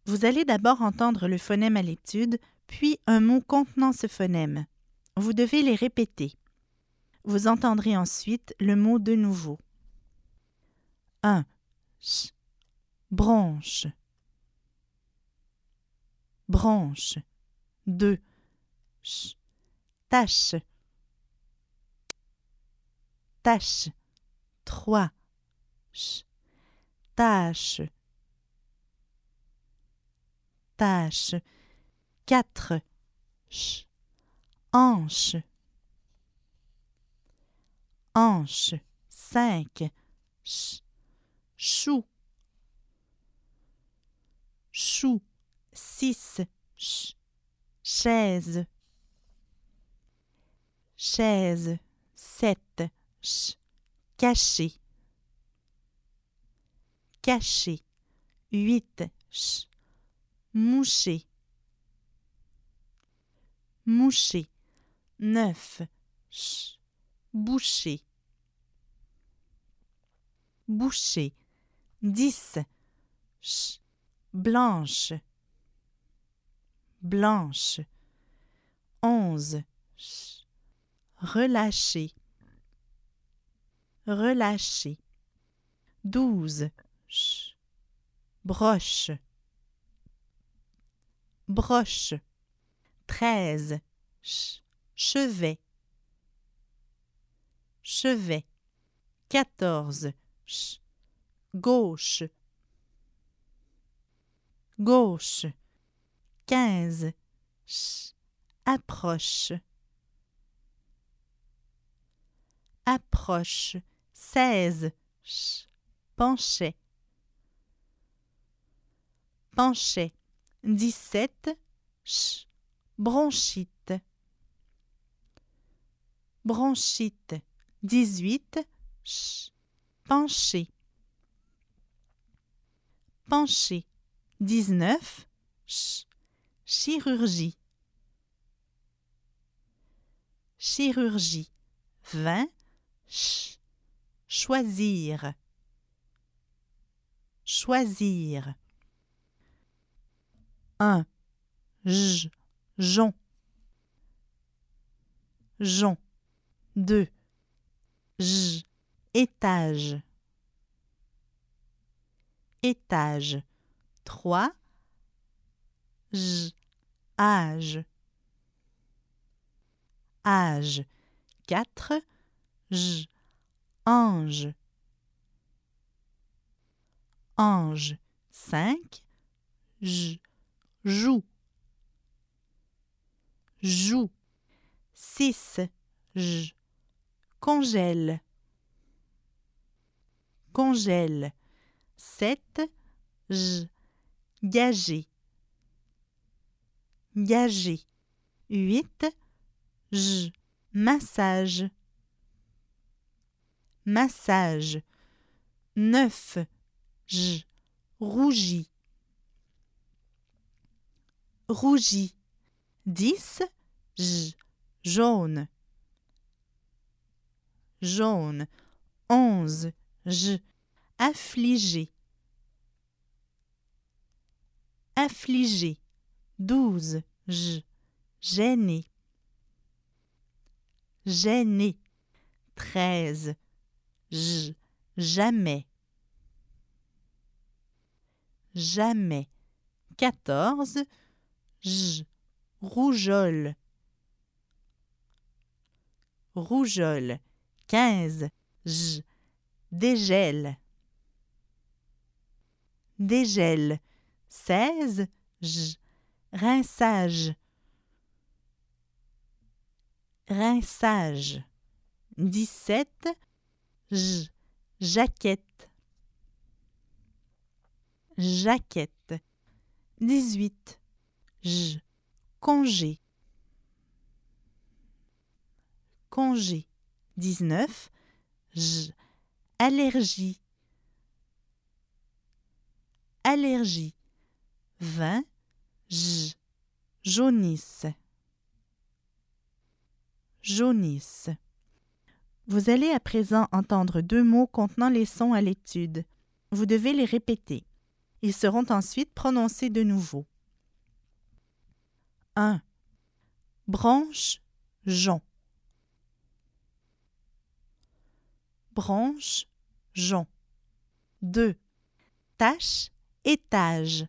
Vous allez d'abord entendre le phonème à l'étude, puis un mot contenant ce phonème. Vous devez les répéter. Vous entendrez ensuite le mot de nouveau. 1. Ch. Branche. Branche. 2. Ch. Tâche. Tâche. 3. Ch. Tâche. Tâche. 4. Ch. Hanche. Hanche. 5. Ch. Chou. Chou. 6. Ch. Chaise. Chaise. 7. Ch. Caché. Caché. 8. Ch. Mouché. Mouché. 9. Ch. Bouché. Bouché. 10. Ch. Blanche. Blanche. 11. Ch. Relâché. Relâché. 12. Ch. Broche. Broche. 13. Ch. Chevet. Chevet. 14. Ch. Gauche. Gauche. 15. Ch. Approche. Approche. 16. Ch. Penchait. Penchait. 17. Ch. Bronchite. Bronchite. 18. Ch. Penché. Penché. 19. Ch. Chirurgie. Chirurgie. 20. Ch. Choisir. Choisir. 1. J. Jon. Jon. 2. J. Étage. Étage. 3. J. Âge. Âge. 4. J. Ange. Ange. 5. J. Joue. Joue. 6. J. Congèle. Congèle. 7. J. Gager. Gager. 8. J. Massage. Massage. 9. J. Rougit. Rougit. 10. J. Jaune. Jaune. 11. J. Affligé. Affligé. 12. J. Gêné. Gêné. 13. J. Jamais. Jamais. 14. J. Rougeole. Rougeole. 15. J. Dégèle. Dégèle. 16. J. Rinçage. Rinçage. 17. J. Jaquette. Jaquette. 18. J. Congé. Congé. 19. J. Allergie. Allergie. 20. J. Jaunisse. Jaunisse. Vous allez à présent entendre deux mots contenant les sons à l'étude. Vous devez les répéter. Ils seront ensuite prononcés de nouveau. 1. Branche, jonc. Branche, jonc. 2. Tache, étage.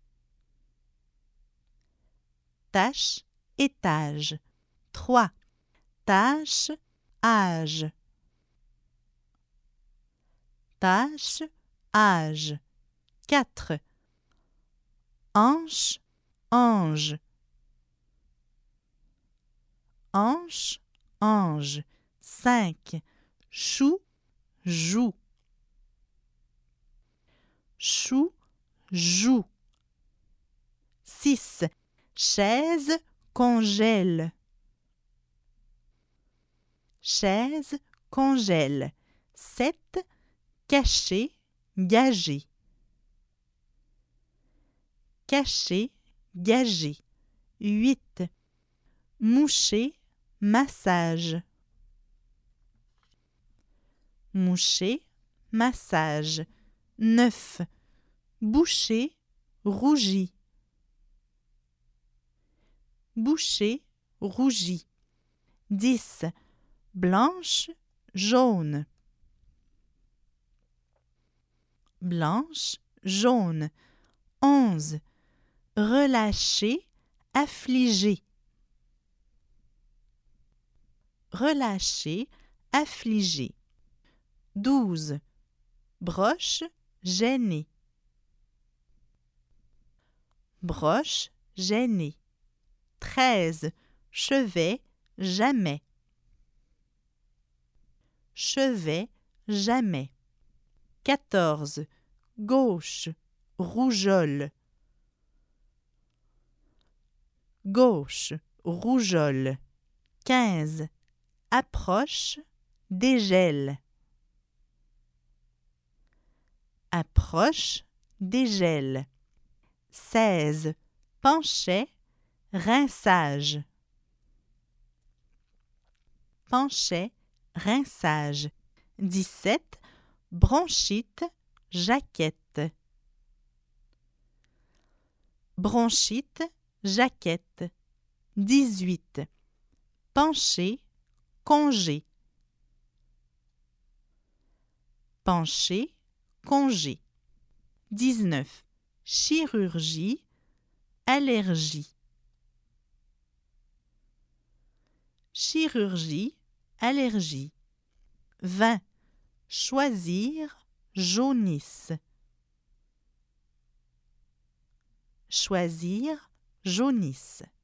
Tache, étage. 3. Tâche, âge. Tâche, âge. 4. Hanche, ange. Hanche, ange. 5. Chou, joue. Chou, joue. 6. Chaise, congèle. Chaise, congèle. 7. Cacher, gager. Cacher, gager. 8. Moucher, massage. Moucher, massage. 9. Boucher, rougi. Boucher, rougi. 10. Blanche, jaune. Blanche, jaune. 11. Relâcher, affligé. Relâcher, affligé. 12. Broche, gêné. Broche, gêné. 13. Chevet, jamais. Chevet, jamais. 14. Gauche, rougeole. Gauche, rougeole. 15. Approche, dégèle. Approche, dégèle. 16. Penchet, rinçage. Penchet, rinçage. 17. Bronchite, jaquette. Bronchite, jaquette. 18. Pencher, congé. Pencher, congé. 19. Chirurgie, allergie. Chirurgie, allergie. 20. Choisir, jaunisse. Choisir, jaunisse.